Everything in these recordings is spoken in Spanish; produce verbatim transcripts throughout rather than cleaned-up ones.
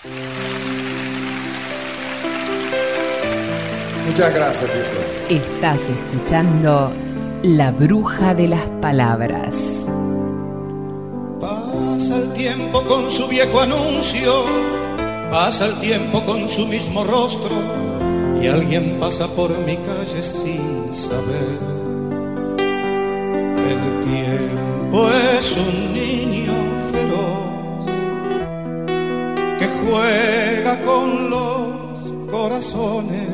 Muchas gracias, Víctor. Estás escuchando La Bruja de las Palabras. Pasa el tiempo con su viejo anuncio, pasa el tiempo con su mismo rostro, y alguien pasa por mi calle sin saber. El tiempo es un niño feroz que juega con los corazones,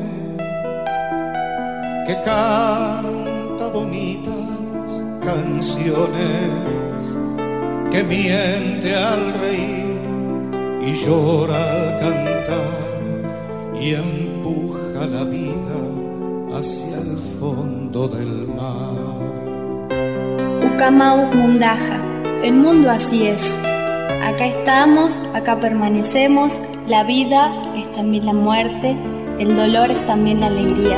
que canta bonitas canciones, que miente al reír y llora al cantar, y empuja la vida hacia el fondo del mar. Ucamau Mundaja, el mundo así es. Acá estamos, acá permanecemos, la vida es también la muerte, el dolor es también la alegría.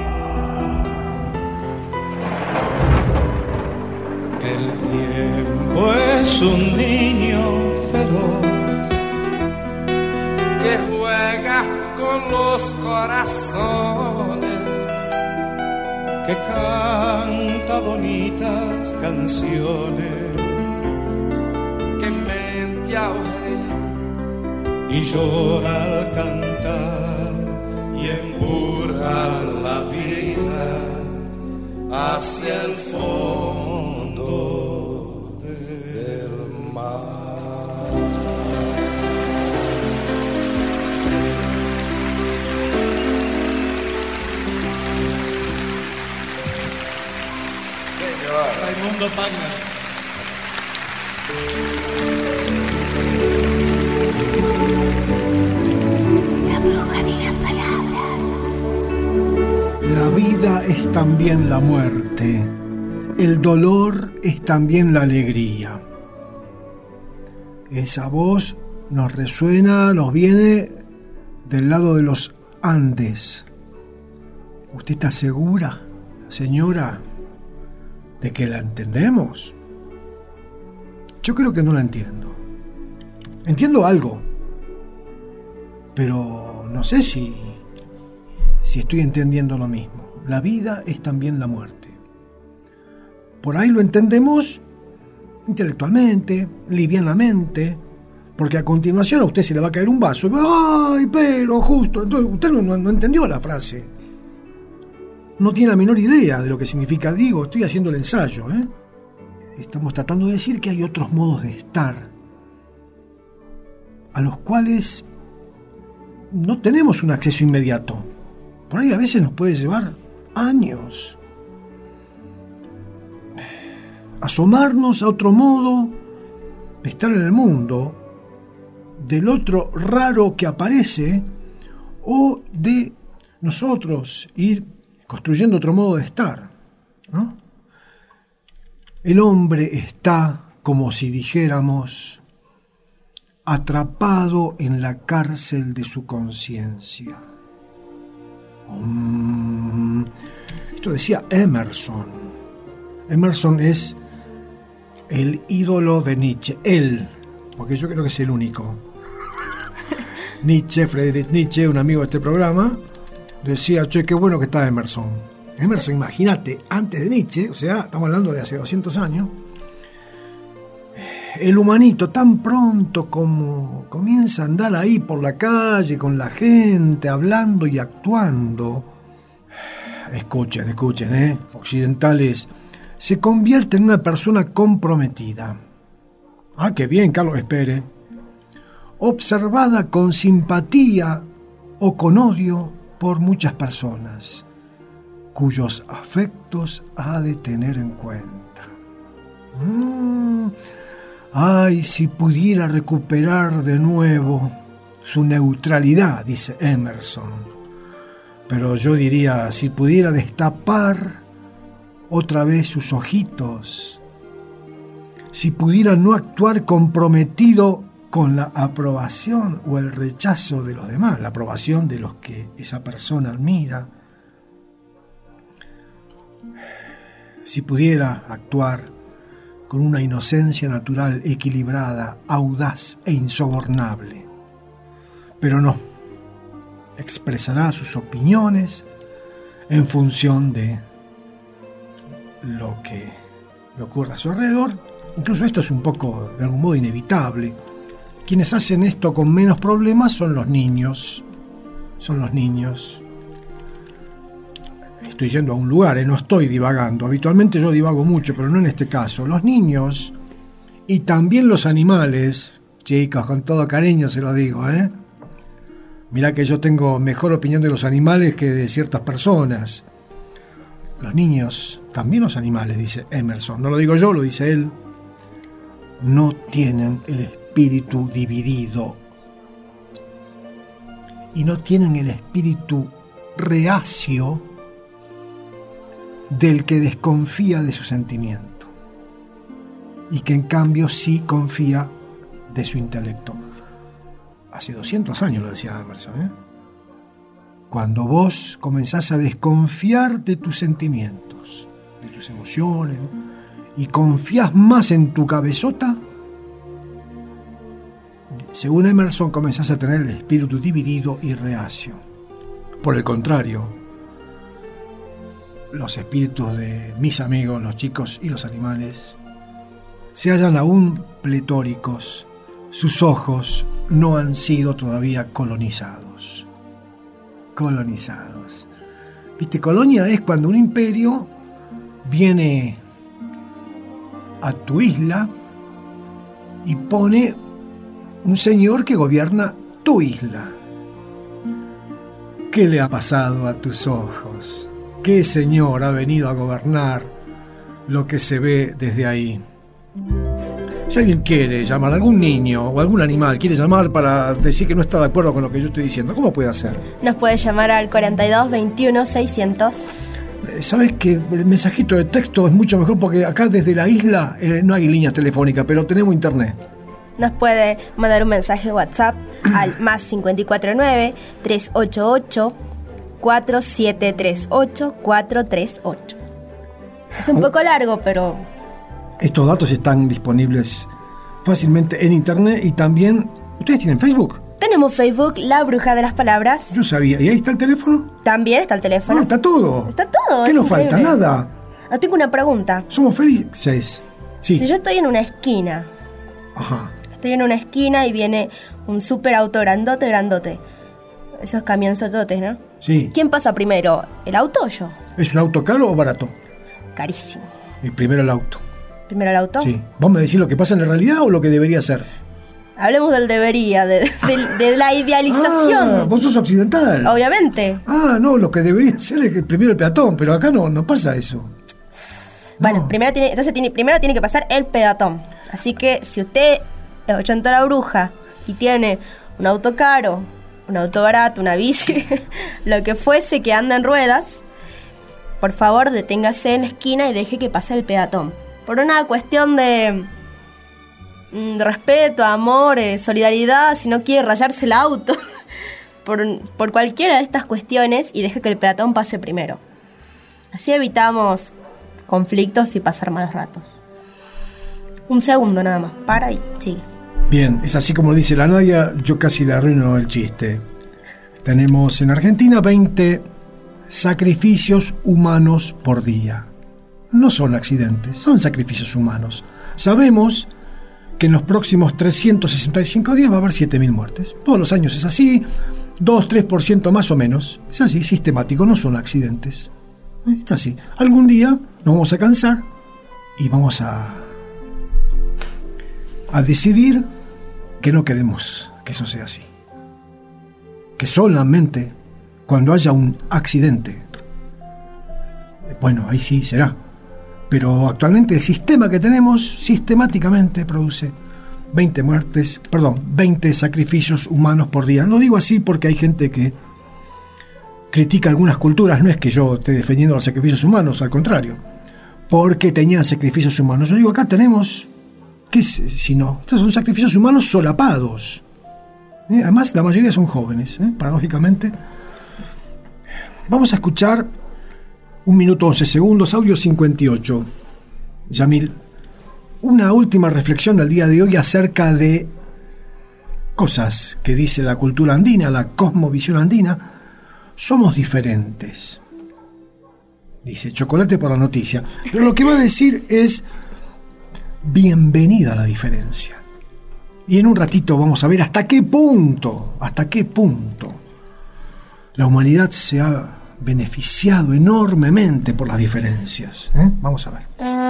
El tiempo es un niño feroz que juega con los corazones, que canta bonitas canciones, que mente al reír y llora al cantar, y empuja la vida hacia el fondo del mar. Raimundo Pagna. La bruja de las palabras. La vida es también la muerte. El dolor es también la alegría. Esa voz nos resuena, nos viene del lado de los Andes. ¿Usted está segura, señora, de que la entendemos? Yo creo que no la entiendo. Entiendo algo, pero no sé si, si estoy entendiendo lo mismo. La vida es también la muerte. Por ahí lo entendemos intelectualmente, livianamente, porque a continuación a usted se le va a caer un vaso. ¡Ay, pero justo! Entonces usted no, no, no entendió la frase. No tiene la menor idea de lo que significa. Digo, estoy haciendo el ensayo, ¿eh? Estamos tratando de decir que hay otros modos de estar a los cuales no tenemos un acceso inmediato. Por ahí a veces nos puede llevar años asomarnos a otro modo de estar en el mundo, del otro raro que aparece, o de nosotros ir construyendo otro modo de estar, ¿no? El hombre está, como si dijéramos, atrapado en la cárcel de su conciencia. Um, esto decía Emerson. Emerson es el ídolo de Nietzsche. Él, porque yo creo que es el único. Nietzsche, Friedrich Nietzsche, un amigo de este programa, decía, che, qué bueno que está Emerson. Emerson, imagínate, antes de Nietzsche, o sea, estamos hablando de hace doscientos años, el humanito tan pronto como comienza a andar ahí por la calle con la gente, hablando y actuando, escuchen, escuchen, ¿eh? occidentales, se convierte en una persona comprometida. Ah, qué bien, Carlos, espere. Observada con simpatía o con odio por muchas personas, cuyos afectos ha de tener en cuenta. Mm. Ay, si pudiera recuperar de nuevo su neutralidad, dice Emerson. Pero yo diría, si pudiera destapar otra vez sus ojitos, si pudiera no actuar comprometido con la aprobación o el rechazo de los demás, la aprobación de los que esa persona admira, si pudiera actuar con una inocencia natural equilibrada, audaz e insobornable. pero no. Expresará sus opiniones en función de lo que le ocurra a su alrededor. Incluso esto es un poco, de algún modo, inevitable. Quienes hacen esto con menos problemas son los niños. Son los niños. Estoy yendo a un lugar, ¿eh? No estoy divagando. Habitualmente yo divago mucho, pero no en este caso. Los niños y también los animales, chicos, con todo cariño se lo digo, ¿eh? Mirá que yo tengo mejor opinión de los animales que de ciertas personas. Los niños, también los animales, dice Emerson. No lo digo yo, lo dice él. No tienen el espíritu dividido. Y no tienen el espíritu reacio del que desconfía de su sentimiento. Y que en cambio sí confía de su intelecto. Hace doscientos años lo decía Emerson, ¿eh? Cuando vos comenzás a desconfiar de tus sentimientos, de tus emociones, y confías más en tu cabezota, según Emerson, comenzás a tener el espíritu dividido y reacio. Por el contrario, los espíritus de mis amigos, los chicos y los animales, se hallan aún pletóricos. Sus ojos no han sido todavía colonizados. Colonizados. ¿Viste? Colonia es cuando un imperio viene a tu isla y pone un señor que gobierna tu isla. ¿Qué le ha pasado a tus ojos? ¿Qué señor ha venido a gobernar lo que se ve desde ahí? Si alguien quiere llamar, algún niño o algún animal quiere llamar para decir que no está de acuerdo con lo que yo estoy diciendo, ¿cómo puede hacer? Nos puede llamar al cuarenta y dos veintiuno seiscientos. Sabes que el mensajito de texto es mucho mejor porque acá desde la isla eh, no hay líneas telefónicas, pero tenemos internet. Nos puede mandar un mensaje de WhatsApp al más cinco cuatro nueve, tres ocho ocho, cuatro siete tres ocho, cuatro tres ocho. Es un poco largo, pero... Estos datos están disponibles fácilmente en internet y también... ¿Ustedes tienen Facebook? Tenemos Facebook, La Bruja de las Palabras. Yo sabía. ¿Y ahí está el teléfono? También está el teléfono. No, está todo. Está todo. ¿Qué nos falta? Nada. Ah, tengo una pregunta. ¿Somos felices? Sí. Si yo estoy en una esquina... Ajá. Estoy en una esquina y viene un super auto grandote, grandote. Esos camionzototes, ¿no? Sí. ¿Quién pasa primero? ¿El auto o yo? ¿Es un auto caro o barato? Carísimo. Y primero el auto. ¿Primero el auto? Sí. ¿Vos me decís lo que pasa en la realidad o lo que debería ser? Hablemos del debería, de, de, de la idealización. Ah, vos sos occidental. Obviamente. Ah, no, lo que debería ser es que primero el peatón, pero acá no, no pasa eso. Bueno, no. primero tiene, entonces tiene, primero tiene que pasar el peatón. Así que si usted es oyente de La Bruja y tiene un auto caro, un auto barato, una bici, lo que fuese que anda en ruedas, por favor deténgase en la esquina y deje que pase el peatón. Por una cuestión de, de respeto, amor, eh, solidaridad, si no quiere rayarse el auto, por, por cualquiera de estas cuestiones, y deje que el peatón pase primero. Así evitamos conflictos y pasar malos ratos. Un segundo nada más, para y sigue. Bien, es así como dice la Nadia, yo casi le arruino el chiste. Tenemos en Argentina veinte sacrificios humanos por día. No son accidentes, son sacrificios humanos. Sabemos que en los próximos trescientos sesenta y cinco días va a haber siete mil muertes. Todos los años es así, dos a tres por ciento más o menos. Es así, sistemático, no son accidentes. Está así. Algún día nos vamos a cansar y vamos a, a decidir que no queremos que eso sea así. Que solamente cuando haya un accidente, bueno, ahí sí será. Pero actualmente el sistema que tenemos sistemáticamente produce veinte muertes, perdón, veinte sacrificios humanos por día. Lo digo así porque hay gente que critica algunas culturas. No es que yo esté defendiendo los sacrificios humanos, al contrario, porque tenían sacrificios humanos. Yo digo, acá tenemos, ¿qué es si no? Estos son sacrificios humanos solapados. ¿Eh? Además, la mayoría son jóvenes, ¿eh? Paradójicamente. Vamos a escuchar un minuto once segundos, audio cincuenta y ocho. Yamil, una última reflexión del día de hoy acerca de cosas que dice la cultura andina, la cosmovisión andina. Somos diferentes. Dice chocolate por la noticia. Pero lo que va a decir es bienvenida a la diferencia. Y en un ratito vamos a ver hasta qué punto, hasta qué punto la humanidad se ha beneficiado enormemente por las diferencias. ¿Eh? Vamos a ver.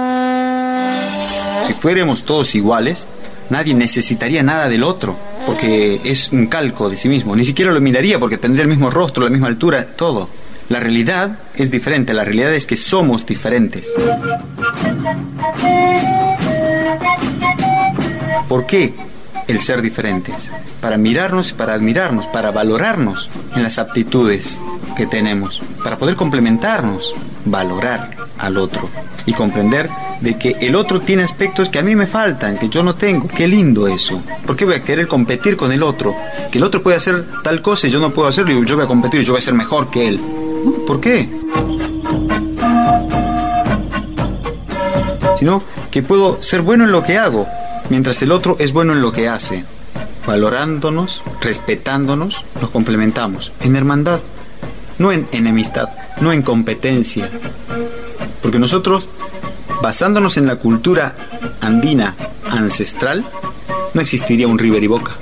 Si fuéramos todos iguales, nadie necesitaría nada del otro, porque es un calco de sí mismo. Ni siquiera lo miraría porque tendría el mismo rostro, la misma altura, todo. La realidad es diferente, la realidad es que somos diferentes. ¿Por qué el ser diferentes? Para mirarnos y para admirarnos, para valorarnos en las aptitudes que tenemos, para poder complementarnos, valorar al otro y comprender de que el otro tiene aspectos que a mí me faltan, que yo no tengo. Qué lindo eso. ¿Por qué voy a querer competir con el otro? Que el otro puede hacer tal cosa y yo no puedo hacerlo, y yo voy a competir y yo voy a ser mejor que él. ¿Por qué? Sino que puedo ser bueno en lo que hago, mientras el otro es bueno en lo que hace. Valorándonos, respetándonos, nos complementamos en hermandad, no en enemistad, no en competencia. Porque nosotros, basándonos en la cultura andina ancestral, no existiría un River y Boca.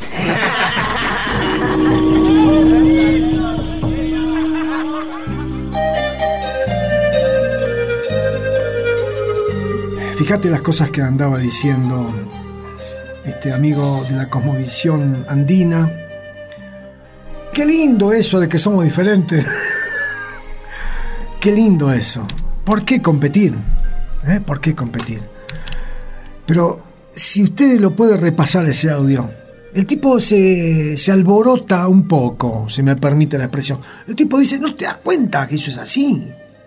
Fíjate las cosas que andaba diciendo este amigo de la cosmovisión andina. Qué lindo eso de que somos diferentes. Qué lindo eso. ¿Por qué competir? ¿Eh? ¿Por qué competir? Pero si usted lo puede repasar ese audio, el tipo se, se alborota un poco, si me permite la expresión. El tipo dice, ¿no te das cuenta que eso es así?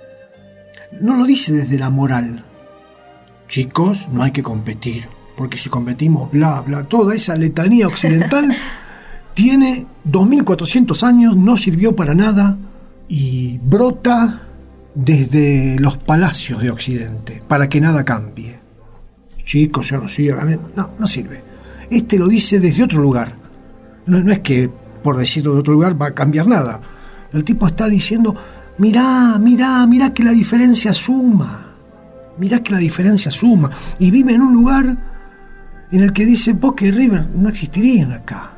No lo dice desde la moral. Chicos, no hay que competir, porque si competimos, bla, bla, toda esa letanía occidental tiene dos mil cuatrocientos años, no sirvió para nada y brota desde los palacios de Occidente, para que nada cambie. Chicos, ya no sigue, no, no sirve. Este lo dice desde otro lugar. No, no es que por decirlo de otro lugar va a cambiar nada. El tipo está diciendo, mirá, mirá, mirá que la diferencia suma. Mirá que la diferencia suma. Y vive en un lugar en el que dice Boca y River no existirían acá.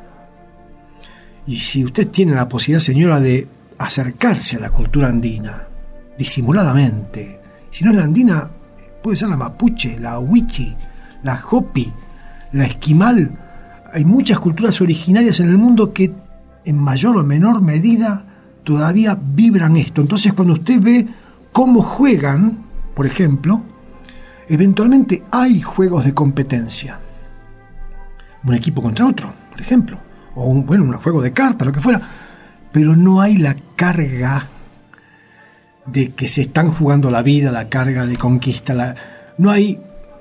Y si usted tiene la posibilidad, señora, de acercarse a la cultura andina, disimuladamente, si no es la andina, puede ser la mapuche, la huichi, la hopi, la esquimal. Hay muchas culturas originarias en el mundo que en mayor o menor medida todavía vibran esto. Entonces, cuando usted ve cómo juegan, por ejemplo, eventualmente hay juegos de competencia. Un equipo contra otro, por ejemplo. O un, bueno, un juego de cartas, lo que fuera. Pero no hay la carga de que se están jugando la vida, la carga de conquista. La, no hay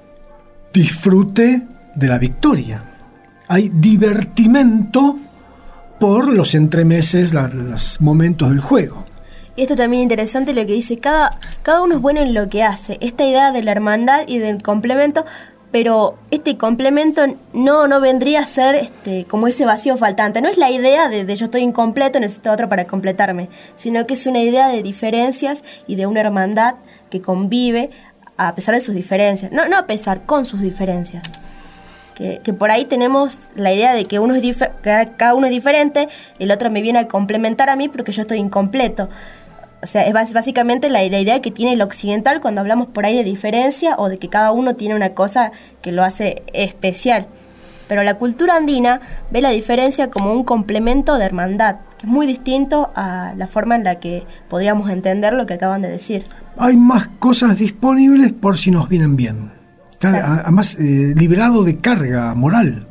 disfrute de la victoria. Hay divertimento por los entremeses, la, los momentos del juego. Y esto también es interesante lo que dice, cada, cada uno es bueno en lo que hace. Esta idea de la hermandad y del complemento, pero este complemento no, no vendría a ser este, como ese vacío faltante. No es la idea de, de yo estoy incompleto, necesito otro para completarme, sino que es una idea de diferencias y de una hermandad que convive a pesar de sus diferencias. No, no a pesar, con sus diferencias. Que, que por ahí tenemos la idea de que uno es dif- que cada uno es diferente, el otro me viene a complementar a mí porque yo estoy incompleto. O sea, es básicamente la, la idea que tiene el occidental cuando hablamos por ahí de diferencia o de que cada uno tiene una cosa que lo hace especial. Pero la cultura andina ve la diferencia como un complemento de hermandad, que es muy distinto a la forma en la que podríamos entender lo que acaban de decir. Hay más cosas disponibles por si nos vienen bien. Está claro. Además eh, liberado de carga moral.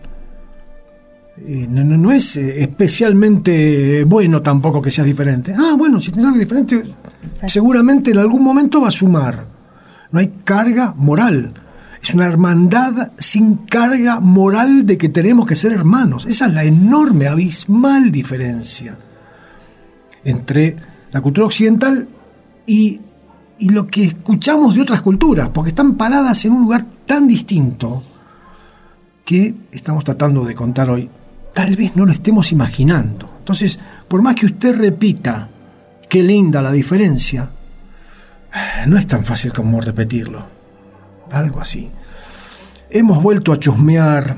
Eh, no, no, no es eh, especialmente bueno tampoco que seas diferente. Ah, bueno, si tienes algo diferente, sí, seguramente en algún momento va a sumar. No hay carga moral. Es una hermandad sin carga moral de que tenemos que ser hermanos. Esa es la enorme, abismal diferencia entre la cultura occidental y, y lo que escuchamos de otras culturas, porque están paradas en un lugar tan distinto que estamos tratando de contar hoy tal vez no lo estemos imaginando. Entonces, por más que usted repita qué linda la diferencia, no es tan fácil como repetirlo. Algo así. Hemos vuelto a chusmear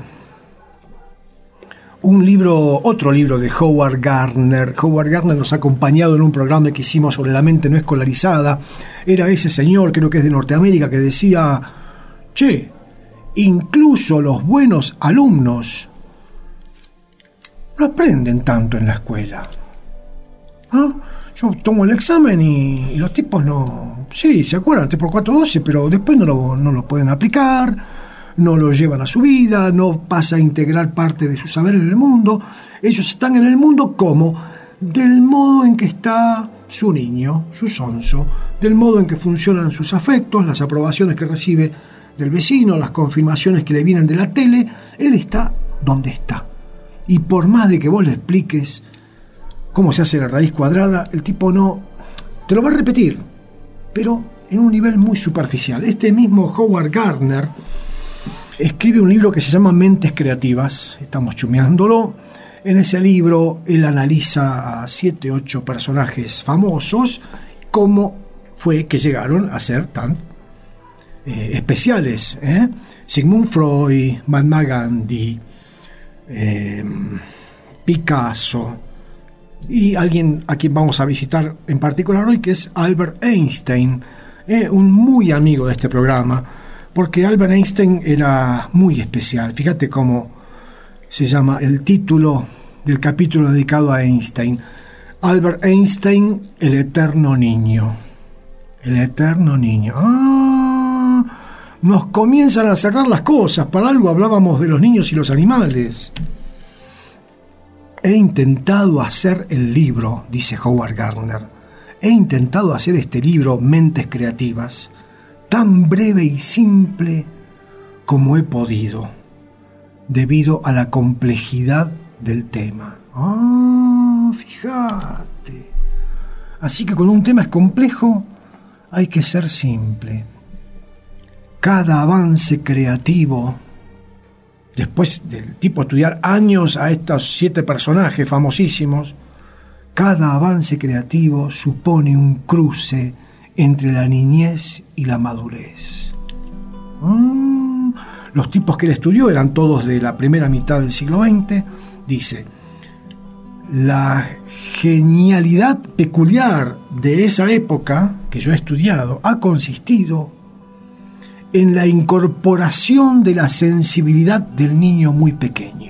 un libro, otro libro de Howard Gardner. Howard Gardner nos ha acompañado en un programa que hicimos sobre la mente no escolarizada. Era ese señor, creo que es de Norteamérica, que decía: che, incluso los buenos alumnos no aprenden tanto en la escuela. ¿Ah? Yo tomo el examen y, y los tipos no... Sí, se acuerdan, tres por cuatro, doce, pero después no lo, no lo pueden aplicar, no lo llevan a su vida, no pasa a integrar parte de su saber en el mundo. Ellos están en el mundo como del modo en que está su niño, su sonso, del modo en que funcionan sus afectos, las aprobaciones que recibe del vecino, las confirmaciones que le vienen de la tele. Él está donde está. Y por más de que vos le expliques cómo se hace la raíz cuadrada, el tipo no te lo va a repetir, pero en un nivel muy superficial. Este mismo Howard Gardner escribe un libro que se llama Mentes Creativas. Estamos chumeándolo. En ese libro él analiza a siete, ocho personajes famosos, cómo fue que llegaron a ser tan eh, especiales. ¿eh? Sigmund Freud, Mahatma Gandhi, eh, Picasso, y alguien a quien vamos a visitar en particular hoy, que es Albert Einstein, eh, un muy amigo de este programa, porque Albert Einstein era muy especial. Fíjate cómo se llama el título del capítulo dedicado a Einstein: Albert Einstein, el eterno niño. El eterno niño. ¡Ah! Nos comienzan a cerrar las cosas. Para algo hablábamos de los niños y los animales. He intentado hacer el libro, dice Howard Gardner, he intentado hacer este libro, Mentes Creativas, tan breve y simple como he podido, debido a la complejidad del tema. Ah, fíjate. Así que cuando un tema es complejo, hay que ser simple. Cada avance creativo, después del tipo estudiar años a estos siete personajes famosísimos, cada avance creativo supone un cruce entre la niñez y la madurez. Mm, los tipos que él estudió eran todos de la primera mitad del siglo veinte. Dice: la genialidad peculiar de esa época que yo he estudiado ha consistido en la incorporación de la sensibilidad del niño muy pequeño.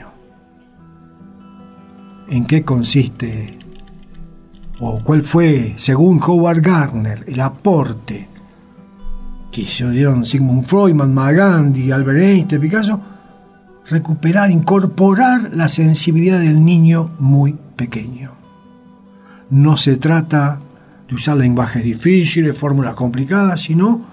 ¿En qué consiste, o cuál fue, según Howard Gardner, el aporte que se dieron Sigmund Freud, Mahatma Gandhi, Albert Einstein, Picasso? Recuperar, incorporar la sensibilidad del niño muy pequeño. No se trata de usar lenguajes difíciles, fórmulas complicadas, sino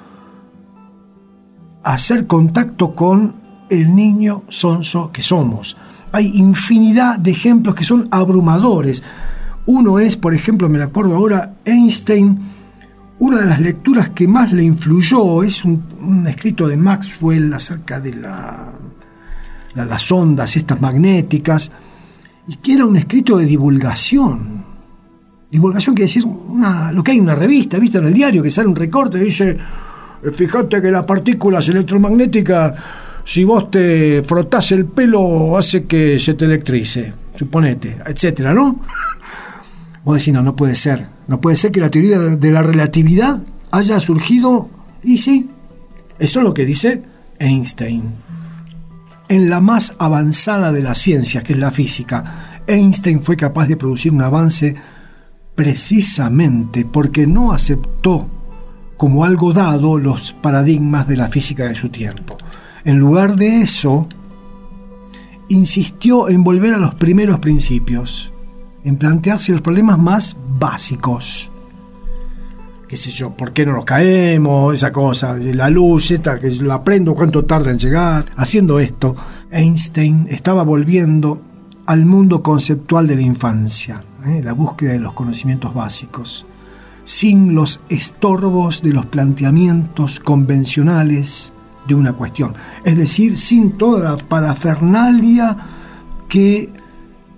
hacer contacto con el niño sonso que somos. Hay infinidad de ejemplos que son abrumadores. Uno es, por ejemplo, me acuerdo ahora, Einstein, una de las lecturas que más le influyó es un, un escrito de Maxwell acerca de la, la, las ondas estas magnéticas, y que era un escrito de divulgación. Divulgación quiere decir una, lo que hay en una revista, ¿viste? En el diario, que sale un recorte y dice: fíjate que las partículas electromagnéticas, si vos te frotás el pelo, hace que se te electrice, suponete, etcétera, ¿no? Vos decís: no, no puede ser. No puede ser que la teoría de la relatividad haya surgido. Y sí, eso es lo que dice Einstein. En la más avanzada de las ciencias, que es la física, Einstein fue capaz de producir un avance precisamente porque no aceptó como algo dado los paradigmas de la física de su tiempo. En lugar de eso, insistió en volver a los primeros principios, en plantearse los problemas más básicos. Qué sé yo, ¿por qué no nos caemos? Esa cosa, la luz, esta, que la prendo, cuánto tarda en llegar. Haciendo esto, Einstein estaba volviendo al mundo conceptual de la infancia, ¿eh? la búsqueda de los conocimientos básicos, sin los estorbos de los planteamientos convencionales de una cuestión, es decir, sin toda la parafernalia que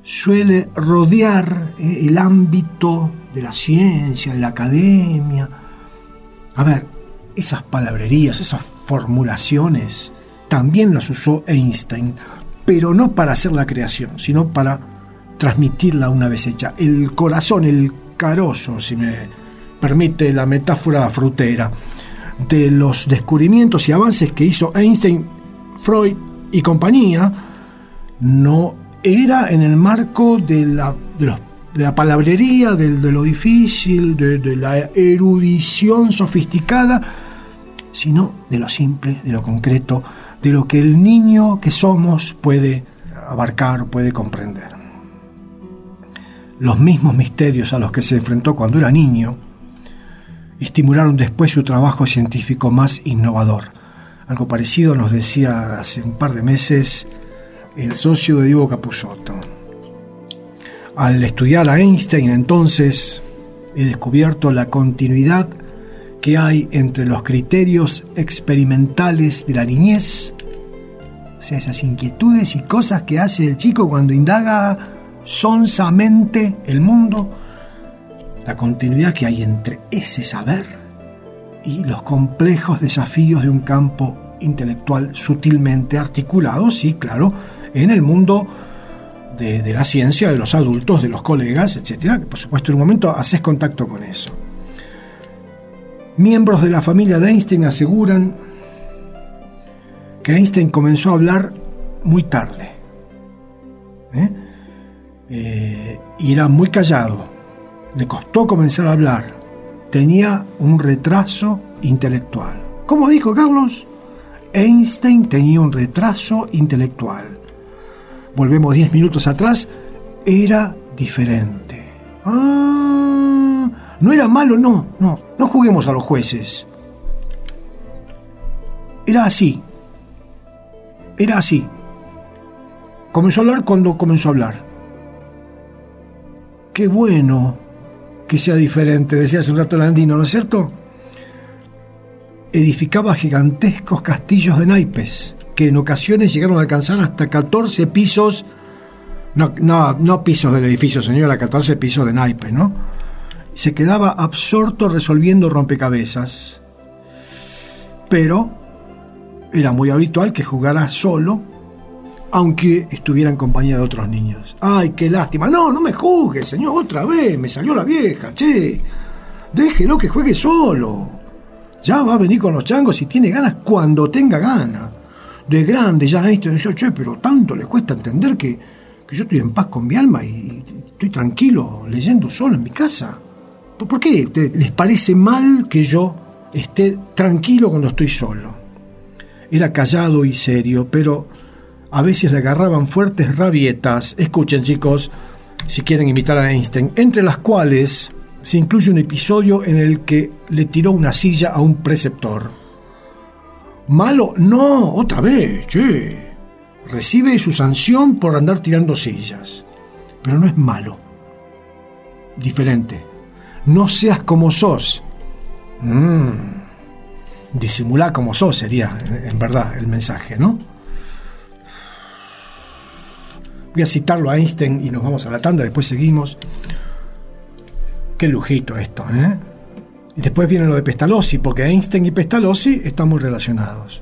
suele rodear eh, el ámbito de la ciencia, de la academia. A ver, esas palabrerías, esas formulaciones, también las usó Einstein, pero no para hacer la creación, sino para transmitirla una vez hecha. El corazón, el carozo, si me permite la metáfora frutera, de los descubrimientos y avances que hizo Einstein, Freud y compañía, no era en el marco de la, de los, de la palabrería, de, de lo difícil, de, de la erudición sofisticada, sino de lo simple, de lo concreto, de lo que el niño que somos puede abarcar, puede comprender. Los mismos misterios a los que se enfrentó cuando era niño estimularon después su trabajo científico más innovador. Algo parecido nos decía hace un par de meses el socio de Diego Capusotto. Al estudiar a Einstein, entonces, he descubierto la continuidad que hay entre los criterios experimentales de la niñez, o sea, esas inquietudes y cosas que hace el chico cuando indaga sonsamente el mundo, la continuidad que hay entre ese saber y los complejos desafíos de un campo intelectual sutilmente articulado, sí, claro, en el mundo de, de la ciencia, de los adultos, de los colegas, etcétera, que por supuesto en un momento haces contacto con eso. Miembros de la familia de Einstein aseguran que Einstein comenzó a hablar muy tarde, ¿eh? Eh, y era muy callado, le costó comenzar a hablar, tenía un retraso intelectual. ¿Cómo dijo Carlos? Einstein tenía un retraso intelectual. Volvemos diez minutos atrás, era diferente. Ah, no era malo, no, no, no juguemos a los jueces. Era así, era así. Comenzó a hablar cuando comenzó a hablar. Qué bueno que sea diferente, decía hace un rato Landino, ¿no es cierto? Edificaba gigantescos castillos de naipes, que en ocasiones llegaron a alcanzar hasta catorce pisos, no, no, no pisos del edificio, señora, catorce pisos de naipes, ¿no? Se quedaba absorto resolviendo rompecabezas, pero era muy habitual que jugara solo, aunque estuviera en compañía de otros niños. ¡Ay, qué lástima! No, no me juzgue, señor, otra vez, me salió la vieja, che. Déjelo que juegue solo. Ya va a venir con los changos si tiene ganas, cuando tenga ganas. De grande ya esto, yo, che, pero tanto le cuesta entender que, que yo estoy en paz con mi alma y estoy tranquilo leyendo solo en mi casa. ¿Por, por qué les parece mal que yo esté tranquilo cuando estoy solo? Era callado y serio, pero a veces le agarraban fuertes rabietas. Escuchen, chicos, si quieren imitar a Einstein, entre las cuales se incluye un episodio en el que le tiró una silla a un preceptor. ¿Malo? No, otra vez, che. Recibe su sanción por andar tirando sillas. Pero no es malo. Diferente. No seas como sos. Mm. Disimulá como sos sería, en verdad, el mensaje, ¿no? Voy a citarlo a Einstein y nos vamos a la tanda, después seguimos. Qué lujito esto, ¿eh? Y después viene lo de Pestalozzi, porque Einstein y Pestalozzi están muy relacionados.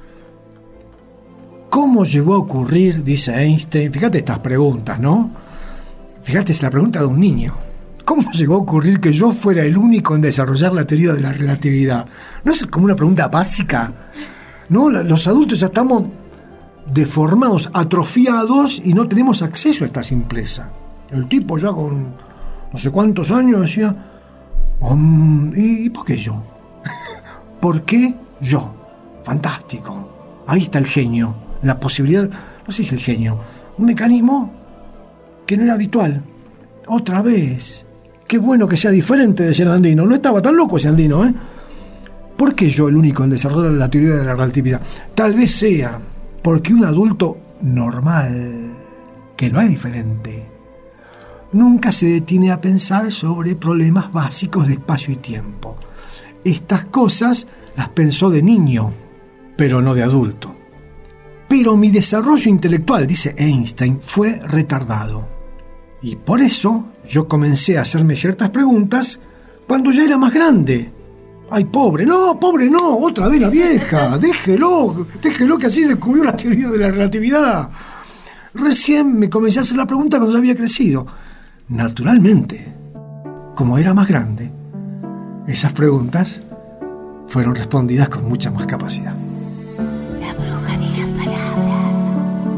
¿Cómo llegó a ocurrir, dice Einstein? Fíjate estas preguntas, ¿no? Fíjate, es la pregunta de un niño. ¿Cómo llegó a ocurrir que yo fuera el único en desarrollar la teoría de la relatividad? ¿No es como una pregunta básica? ¿No? Los adultos ya estamos deformados, atrofiados y no tenemos acceso a esta simpleza. El tipo ya con no sé cuántos años decía, um, ¿y por qué yo? ¿Por qué yo? Fantástico. Ahí está el genio, la posibilidad, no sé si es el genio, un mecanismo que no era habitual. Otra vez. Qué bueno que sea diferente, decía el Andino. No estaba tan loco ese Andino, ¿eh? ¿Por qué yo el único en desarrollar la teoría de la relatividad? Tal vez sea porque un adulto normal, que no es diferente, nunca se detiene a pensar sobre problemas básicos de espacio y tiempo. Estas cosas las pensó de niño, pero no de adulto. Pero mi desarrollo intelectual, dice Einstein, fue retardado. Y por eso yo comencé a hacerme ciertas preguntas cuando ya era más grande. ¡Ay, pobre! ¡No, pobre no! ¡Otra vez la vieja! ¡Déjelo! ¡Déjelo que así descubrió la teoría de la relatividad! Recién me comencé a hacer la pregunta cuando ya había crecido. Naturalmente, como era más grande, esas preguntas fueron respondidas con mucha más capacidad. La bruja de las palabras.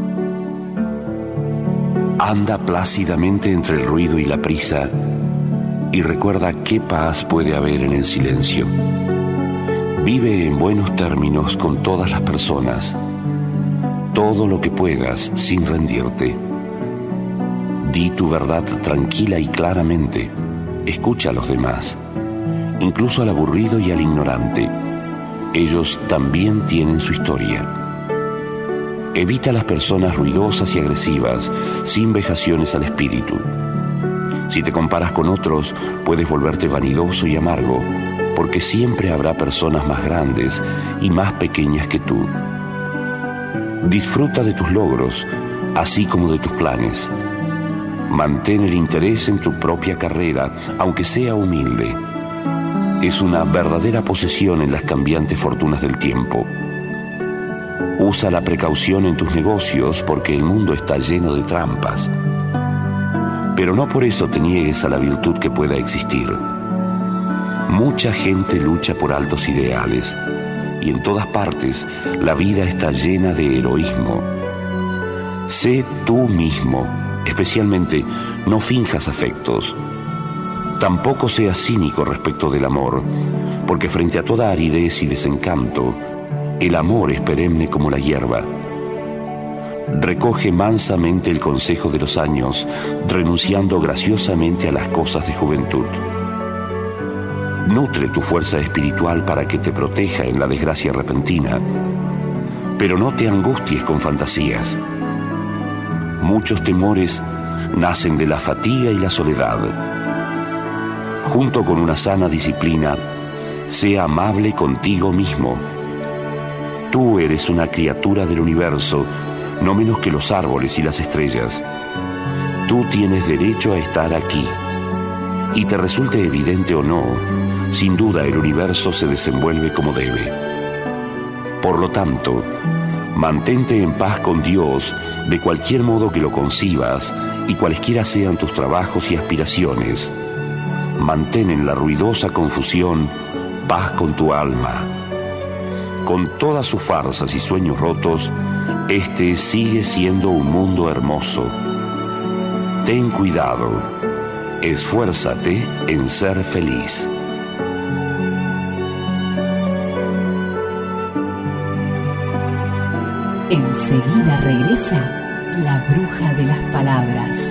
Anda plácidamente entre el ruido y la prisa y recuerda qué paz puede haber en el silencio. Vive en buenos términos con todas las personas, todo lo que puedas sin rendirte. Di tu verdad tranquila y claramente. Escucha a los demás, incluso al aburrido y al ignorante. Ellos también tienen su historia. Evita las personas ruidosas y agresivas, sin vejaciones al espíritu. Si te comparas con otros, puedes volverte vanidoso y amargo, porque siempre habrá personas más grandes y más pequeñas que tú. Disfruta de tus logros, así como de tus planes. Mantén el interés en tu propia carrera, aunque sea humilde. Es una verdadera posesión en las cambiantes fortunas del tiempo. Usa la precaución en tus negocios porque el mundo está lleno de trampas. Pero no por eso te niegues a la virtud que pueda existir. Mucha gente lucha por altos ideales y en todas partes la vida está llena de heroísmo. Sé tú mismo, especialmente no finjas afectos. Tampoco seas cínico respecto del amor, porque frente a toda aridez y desencanto, el amor es perenne como la hierba. Recoge mansamente el consejo de los años, renunciando graciosamente a las cosas de juventud. Nutre tu fuerza espiritual para que te proteja en la desgracia repentina, pero no te angusties con fantasías. Muchos temores nacen de la fatiga y la soledad. Junto con una sana disciplina, sea amable contigo mismo. Tú eres una criatura del universo, no menos que los árboles y las estrellas. Tú tienes derecho a estar aquí. Y te resulte evidente o no, sin duda el universo se desenvuelve como debe. Por lo tanto, mantente en paz con Dios de cualquier modo que lo concibas y cualesquiera sean tus trabajos y aspiraciones. Mantén en la ruidosa confusión paz con tu alma. Con todas sus farsas y sueños rotos, este sigue siendo un mundo hermoso. Ten cuidado, esfuérzate en ser feliz. Enseguida regresa la bruja de las palabras.